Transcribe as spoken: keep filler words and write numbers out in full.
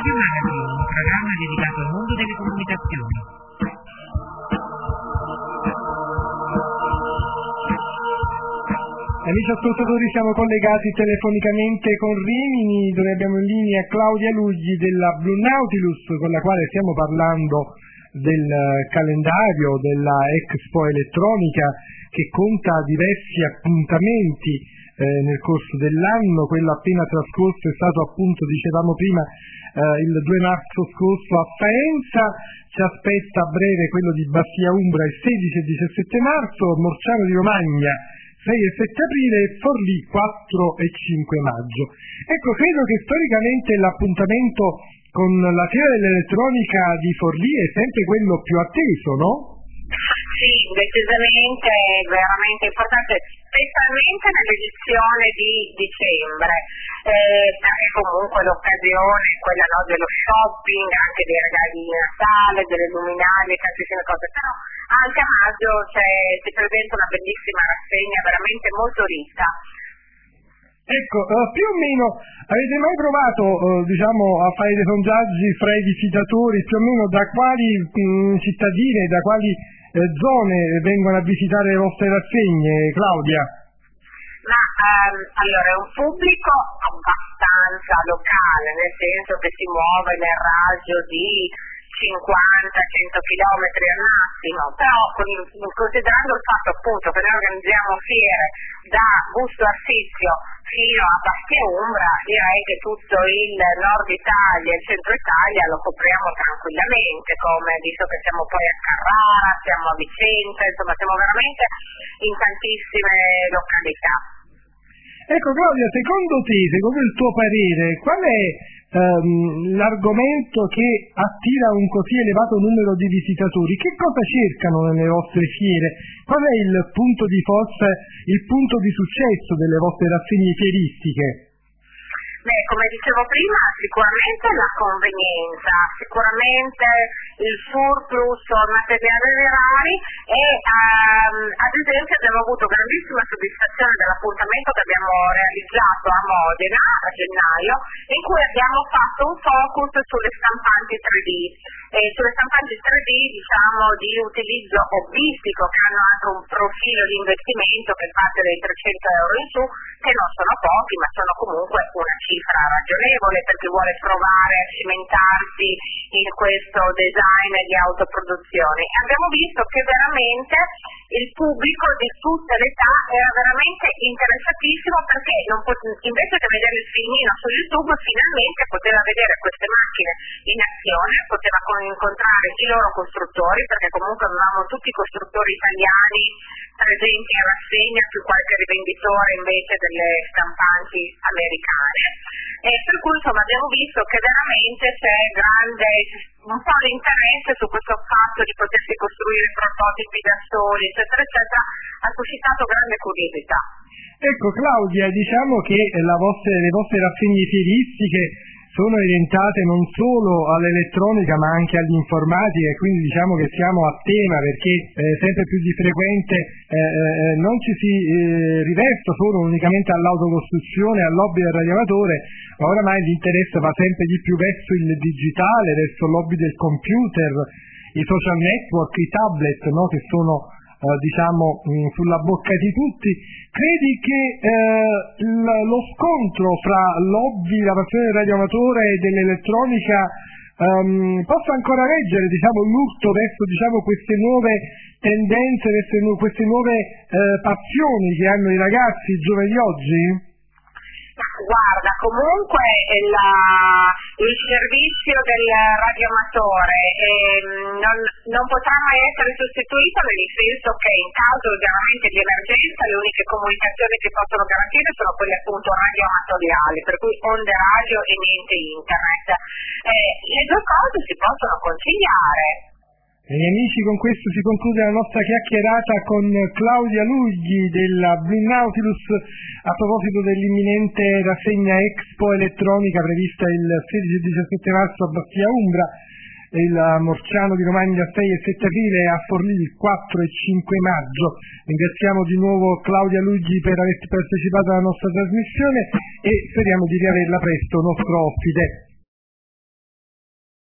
Radio Magazine, un programma dedicato al mondo delle comunicazioni. Amici ascoltatori, siamo collegati telefonicamente con Rimini, dove abbiamo in linea Claudia Lugli della Blue Nautilus, con la quale stiamo parlando del calendario della Expo Elettronica, che conta diversi appuntamenti eh, nel corso dell'anno. Quello appena trascorso è stato, appunto, dicevamo prima, eh, il due marzo scorso a Faenza. Ci aspetta a breve quello di Bastia Umbra il sedici e diciassette marzo, Morciano di Romagna sei e sette aprile e Forlì quattro e cinque maggio. Ecco, credo che storicamente l'appuntamento con la Fiera dell'Elettronica di Forlì è sempre quello più atteso, no? Sì, decisamente, veramente importante, specialmente nell'edizione di dicembre, eh, perché comunque l'occasione è quella, no, dello shopping, anche dei regali di Natale, delle luminarie, tantissime cose, però anche a maggio si presenta una bellissima rassegna veramente molto ricca. Ecco, uh, più o meno avete mai provato uh, diciamo a fare dei sondaggi fra i visitatori, più o meno da quali mh, cittadine, da quali eh, zone vengono a visitare le vostre rassegne, Claudia? Ma um, allora è un pubblico abbastanza locale, nel senso che si muove nel raggio di cinquanta cento chilometri al massimo, però con, considerando il fatto appunto che noi organizziamo fiere da Busto Arsizio fino a Bastia Umbra, direi che tutto il nord Italia e il centro Italia lo copriamo tranquillamente, come visto che siamo poi a Carrara, siamo a Vicenza, insomma siamo veramente in tantissime località. Ecco Claudia, secondo te, secondo il tuo parere, qual è ehm, l'argomento che attira un così elevato numero di visitatori? Che cosa cercano nelle vostre fiere? Qual è il punto di forza, il punto di successo delle vostre rassegne fieristiche? Beh, come dicevo prima, sicuramente la convenienza, sicuramente il surplus materiali rari e um, ad esempio abbiamo avuto grandissima soddisfazione dell'appuntamento che abbiamo realizzato a Modena a gennaio, in cui abbiamo fatto un focus sulle stampanti tre D, e sulle stampanti tre D diciamo di utilizzo hobbistico, che hanno anche un profilo di investimento che parte dai trecento euro in su, che non sono pochi ma sono comunque una cifra ragionevole per chi vuole provare a cimentarsi in questo design di autoproduzione. Abbiamo visto che veramente il pubblico di tutte le età era veramente interessatissimo, perché non pot- invece di vedere il filmino su YouTube finalmente poteva vedere queste macchine in azione, poteva incontrare i loro costruttori, perché comunque avevamo tutti i costruttori italiani presenti in rassegna, più qualche rivenditore invece delle stampanti americane, e per cui insomma abbiamo visto che veramente c'è grande un po' di interesse su questo fatto di potersi costruire prototipi da soli, eccetera eccetera, ha suscitato grande curiosità. Ecco Claudia, diciamo che la vostre, le vostre rassegne fieristiche sono orientate non solo all'elettronica ma anche all'informatica, e quindi diciamo che siamo a tema, perché eh, sempre più di frequente eh, eh, non ci si eh, riversa solo unicamente all'autocostruzione, al lobby del radioamatore, ma oramai l'interesse va sempre di più verso il digitale, verso il lobby del computer, i social network, i tablet, no, che sono eh, diciamo mh, sulla bocca di tutti. Credi che eh, l- lo scontro fra lobby, la passione del radioamatore e dell'elettronica um, possa ancora reggere, diciamo, l'urto verso, diciamo, queste nuove tendenze, verso nu- queste nuove eh, passioni che hanno i ragazzi, i giovani di oggi? Guarda, comunque la, il servizio del radioamatore eh, non, non potrà mai essere sostituito, nel senso che in caso chiaramente di emergenza le uniche comunicazioni che possono garantire sono quelle appunto radioamatoriali, per cui onde radio e niente internet. Eh, le due cose si possono conciliare. Bene amici, con questo si conclude la nostra chiacchierata con Claudia Lugli della Blue Nautilus a proposito dell'imminente rassegna Expo Elettronica prevista il sedici e diciassette marzo a Bastia Umbra, il Morciano di Romagna sei e sette aprile e a Forlì il quattro e cinque maggio. Ringraziamo di nuovo Claudia Lugli per aver partecipato alla nostra trasmissione e speriamo di riaverla presto nostro ospite.